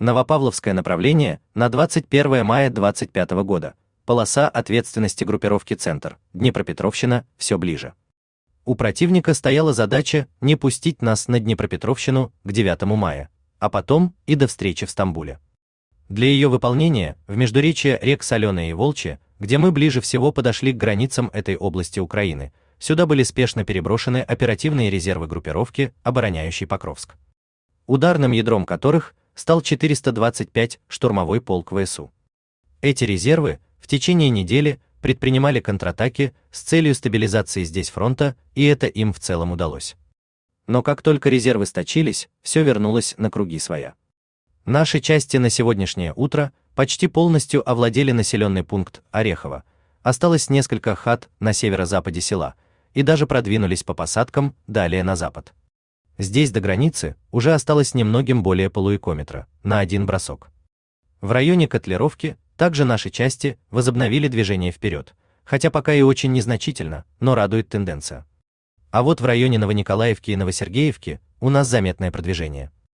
Новопавловское направление на 21 мая 25 года. Полоса ответственности группировки «Центр», Днепропетровщина, все ближе. У противника стояла задача не пустить нас на Днепропетровщину к 9 мая, а потом и до встречи в Стамбуле. Для ее выполнения в междуречье рек Соленая и Волчья, где мы ближе всего подошли к границам этой области Украины, сюда были спешно переброшены оперативные резервы группировки, обороняющей Покровск, ударным ядром которых стал 425 штурмовой полк ВСУ. Эти резервы в течение недели предпринимали контратаки с целью стабилизации здесь фронта, и это им в целом удалось. Но как только резервы сточились, все вернулось на круги своя. Наши части на сегодняшнее утро почти полностью овладели населенный пункт Орехово, осталось несколько хат на северо-западе села, и даже продвинулись по посадкам далее на запад. Здесь до границы уже осталось немногим более полукилометра, на один бросок. В районе Котлеровки также наши части возобновили движение вперед, хотя пока и очень незначительно, но радует тенденция. А вот в районе Новониколаевки и Новосергеевки у нас заметное продвижение.